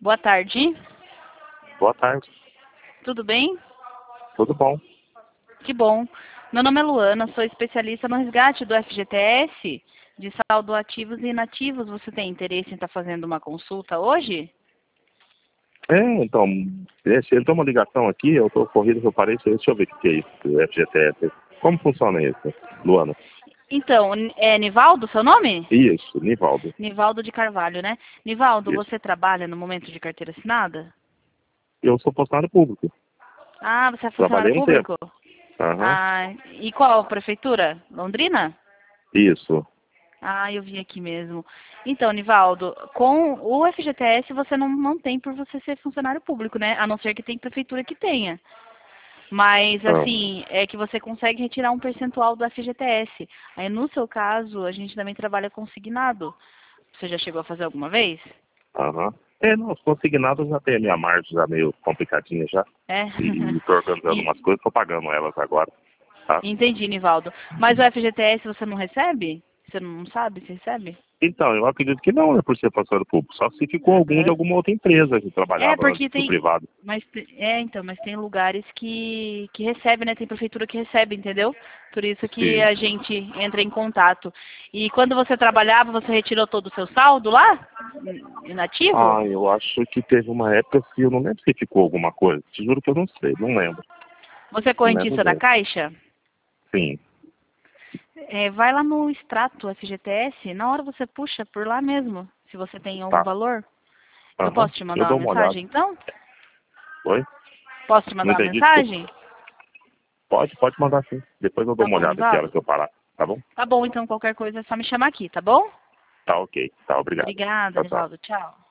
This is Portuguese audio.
Boa tarde. Boa tarde. Tudo bem? Tudo bom? Que bom. Meu nome é Luana, sou especialista no resgate do FGTS, de saldo ativos e inativos. Você tem interesse em estar fazendo uma consulta hoje? Então, se entrou uma ligação aqui, eu tô corrido que eu parei, deixa eu ver o que é isso, FGTS. Como funciona isso, Luana? Então, é Nivaldo seu nome? Isso, Nivaldo. Nivaldo de Carvalho, né? Nivaldo, Isso. você trabalha no momento de carteira assinada? Eu sou funcionário público. Ah, você é Trabalhei funcionário um público? tempo. Aham. Ah, e qual prefeitura? Londrina? Isso. Ah, eu vi aqui mesmo. Então, Nivaldo, com o FGTS você não tem por você ser funcionário público, né? A não ser que tem prefeitura que tenha. Mas, Ah, assim, é que você consegue retirar um percentual do FGTS. Aí, no seu caso, a gente também trabalha consignado. Você já chegou a fazer alguma vez? Aham. Não, os consignados já tem a minha margem já meio complicadinha já. É? E tô organizando E- umas coisas, tô pagando elas agora. Tá? Entendi, Nivaldo. Mas o FGTS você não recebe? Você não sabe se recebe? Então, eu acredito que não, né, por ser funcionário público. Só se ficou algum de Aham. alguma outra empresa que É, trabalhava antes porque do tem. privado. Mas tem lugares que recebe, né? Tem prefeitura que recebe, entendeu? Por isso que Sim. a gente entra em contato. E quando você trabalhava, você retirou todo o seu saldo lá? Inativo? Eu acho que teve uma época que eu não lembro se ficou alguma coisa. Te juro que eu não sei, não lembro. Você é Não lembro correntista da bem. Caixa? Sim. É, vai lá no extrato FGTS, na hora você puxa por lá mesmo, se você tem algum Tá. valor. Eu Aham. posso te Eu mandar uma dou uma olhada. mensagem, então? Oi? Posso te Não mandar uma entendi, desculpa. mensagem? Pode mandar sim. Depois eu dou Tá uma bom, olhada aqui, a hora Nivaldo? que eu parar. Tá bom? Tá bom, então qualquer coisa é só me chamar aqui, tá bom? Tá ok. Tá, obrigado. Obrigada, Tchau, tchau. Nivaldo. Tchau.